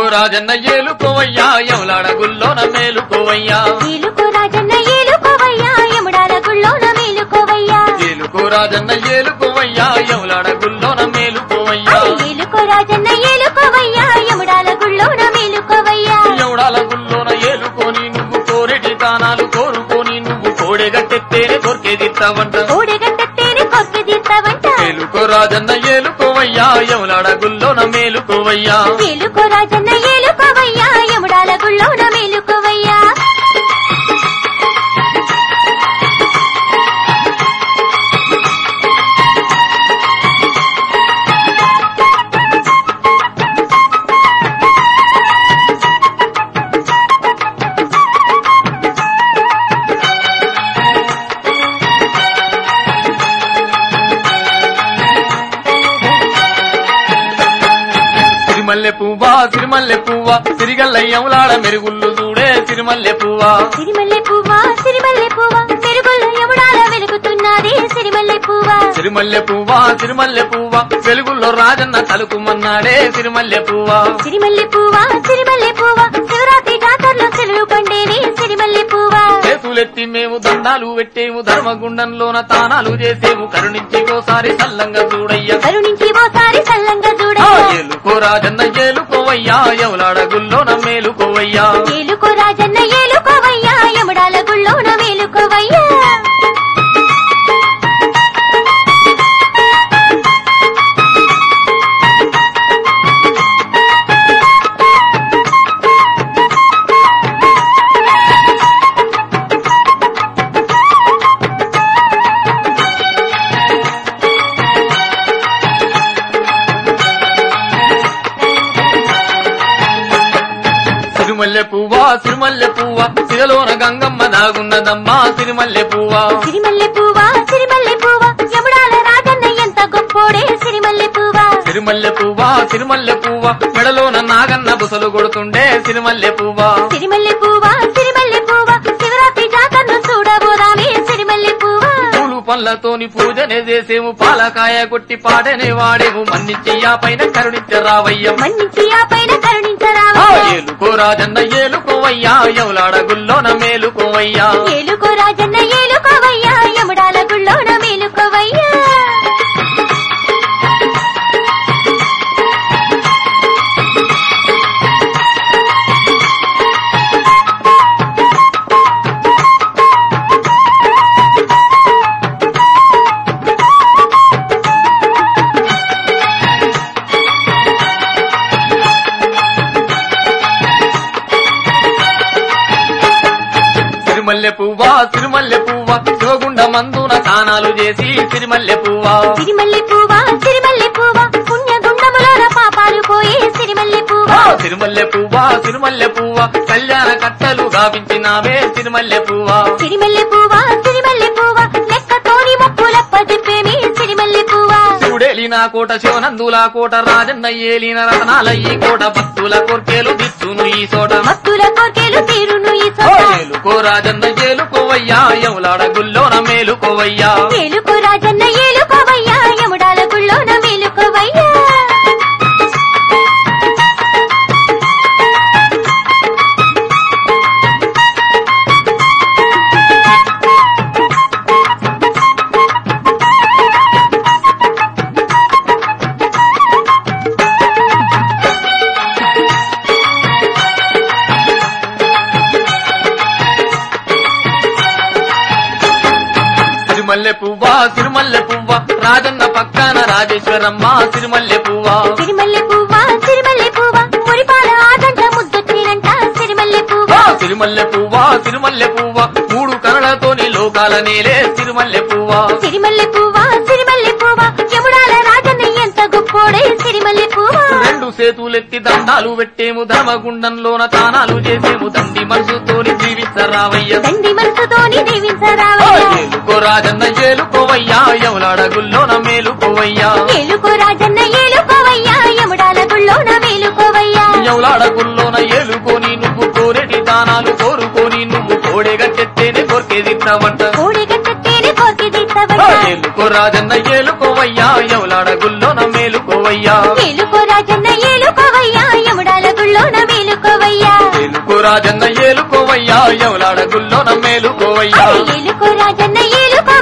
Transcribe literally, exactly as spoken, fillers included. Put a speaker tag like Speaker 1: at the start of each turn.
Speaker 1: రాజన్న ఏలుకోవయ్యా యములాడ గుల్లోన మేలుకోవయ్యా
Speaker 2: ఏలుకో రాజన్న ఏలుకోవయ్యా యముడాల గుళ్ళోన మేలుకోవయ్యా
Speaker 1: ఏలుకో రాజన్న ఏలుకోవయ్యా యములాడ గుల్లోన మేలుకోవయ్యా
Speaker 2: ఏలుకో రాజన్న ఏలుకోవయ్యా యముడాల గుళ్ళోన మేలుకోవయ్యా
Speaker 1: యముడాల గుల్లోన ఏలుకొని నువ్వు కోరెటి దానాలు కోరుకొని నువ్వు కోడెగట్టెత్తేనే కొరికేదిస్తావంట
Speaker 2: కోడెగట్టెత్తేనే కొరికేదిస్తావంట
Speaker 1: ఏలుకో రాజన్న ఏలుకోవయ్యా యములాడ గుల్లోన మేలుకోవయ్యా
Speaker 2: ఏలుకో రాజన్న ఏలుకోవయ్యా యముడాల గుళ్ళోన మేలుకోవయ్యా
Speaker 1: సిరిమల్లె పువ్వా సిరిమల్లె పువ్వా సిరిగల్ల యములాడ మెరుగుళ్ళు చూడే సిరిమల్లె పువ్వా
Speaker 2: సిరిమల్లె పువ్వా సిరిమల్లె పువ్వా మెరుగుల్లో యముడాల వెలుగుతున్నది సిరిమల్లె పువ్వా
Speaker 1: సిరిమల్లె పువ్వా సిరిమల్లె పువ్వా వెలుగుల్లో రాజన్న తలుకుమన్నాడే సిరిమల్లె పువ్వా
Speaker 2: సిరిమల్లె పువ్వా సిరిమల్లె పువ్వా శివరాత్రి జాతరలో సెలవు పండేది సిరిమల్లె పువ్వా
Speaker 1: చేతులెత్తి మేము దండాలు పెట్టేము ధర్మగుండంలోన తానాలు చేసేము కరుణించి ఓసారి సల్లంగా చూడయ్యా
Speaker 2: కరుణించి ఓసారి సల్లంగా చూడయ్యా
Speaker 1: ఏలుకో రాజన్న ఏలుకోవయ్యా యములాడ గుల్లోన మేలుకోవయ్యా
Speaker 2: ఏలుకో రాజన్న ఏలుకోవయ్యా యముడాల గుళ్ళోన మేలుకోవయ్యా
Speaker 1: సిరిమల్లె పువ్వా సిరిమల్లె పువ్వా సిరలోన గంగమ్మ దాగున్నదమ్మా సిరిమల్లె పువ్వా
Speaker 2: సిరిమల్లె పువ్వా సిరిమల్లె పువ్వా యముడాల రాజన్న ఎంత గొప్పోడే సిరిమల్లె పువ్వా
Speaker 1: సిరిమల్లె పువ్వా సిరిమల్లె పువ్వా మెడలోన నాగన్న బుసలు కొడుతుండే సిరిమల్లె పువ్వా
Speaker 2: సిరిమల్లె పువ్వా సిరిమల్లె పువ్వా శివరాత్రి జాతరను చూడబోదామే సిరిమల్లె పువ్వా
Speaker 1: పూలు పండ్లతోని పూజనే చేసేము పాలకాయ కొట్టి పాటనే వాడేము మన్నించి ఆ పైన కరుణించరావయ్య
Speaker 2: మన్నించి ఆ పైన కరుణించరావయ్యా
Speaker 1: ఏలుకో రాజన్న ఏలుకోవయ్యా యములాడ గుల్లోన మేలుకోవయ్యా
Speaker 2: ఏలుకో రాజన్న ఏలుకోవయ్యా యముడాల గుళ్ళోన మేలుకోవయ్యా
Speaker 1: సిరిమల్లె పువ్వా సిరిమల్లె పువ్వా శివగుండ మందున తానాలు చేసి సిరిమల్లె పువ్వా
Speaker 2: సిరిమల్లె పువ్వా సిరిమల్లె పువ్వా పుణ్య గుండములోన పాపాలు పోయి సిరిమల్లె పువ్వా
Speaker 1: సిరిమల్లె పువ్వా సిరిమల్లె పువ్వా కళ్యాణ కట్టలు గావించినావే సిరిమల్లె పువ్వా
Speaker 2: సిరిమల్లె పువ్వా సిరిమల్లె పువ్వా లెక్కతోని మొక్కులప్ప చెప్పేమి సిరిమల్లె పువ్వా
Speaker 1: శివుడేలిన కోట శివనందుల కోట రాజన్న ఏలిన రతనాల ఈ కోట భక్తుల కోర్కెలు దిచ్చును ఈ చోట
Speaker 2: భక్తుల కోర్కెలు తీరును ఈ సోట
Speaker 1: ఏలుకో రాజన్న ఏలుకోవయ్యా యములాడ గుల్లోన మేలుకోవయ్యా
Speaker 2: ఏలుకో రాజన్న ఏలుకోవయ్యా యముడాల గుళ్ళోన మేలుకోవయ్యా
Speaker 1: సిరిమల్లె పువ్వా సిరిమల్లె పువ్వా రాజన్న పక్కన రాజేశ్వరమ్మ సిరిమల్లె పువ్వా
Speaker 2: సిరిమల్లె పువ్వా సిరిమల్లె పువ్వా మురిపాల ఆదంట ముద్దొచ్చినంట సిరిమల్లె పువ్వా
Speaker 1: సిరిమల్లె పువ్వా సిరిమల్లె పువ్వా మూడు కరళతోని లోకాల నేలే సిరిమల్లె పువ్వా
Speaker 2: సిరిమల్లె పువ్వా సిరిమల్లె పువ్వా యముడాల రాజన్న ఎంత గొప్పోడే సిరిమల్లె పువ్వా
Speaker 1: రెండు సేతులెత్తి దండాలు పెట్టేము ధర్మగుండంలోన తానాలు చేసేము దండి మనసుతోని జీవించరావయ్య
Speaker 2: దండి మనసుతోని దీవించరావయ్యా
Speaker 1: ఏలుకో రాజన్న ఏలుకోవయ్యా యములాడ గుల్లోన మేలుకోవయ్యా
Speaker 2: ఏలుకో రాజన్న ఏలుకోవయ్యా యముడాల గుళ్ళోన మేలుకోవయ్యా
Speaker 1: యములాడ గుల్లోన ఏలుకొని నువ్వు కోరెటి దానాలు కోరుకొని నువ్వు కోడెగట్టెత్తేనే కొరికేదిస్తావంట
Speaker 2: కోడిగట్టేనే కోర్కెదిస్తావయ్యా
Speaker 1: ఏలుకో రాజన్న ఏలుకోవయ్యా యములాడ గుల్లోన మేలుకోవయ్యా
Speaker 2: ఏలుకో రాజన్న ఏలుకోవయ్యా యముడాల గుళ్ళోన
Speaker 1: రాజన్న ఏలుకోవయ్యా ఎవలాడ గుల్లో నమ్మేలుకోవయ్యా
Speaker 2: ఏలుకో రాజన్న ఏలుకో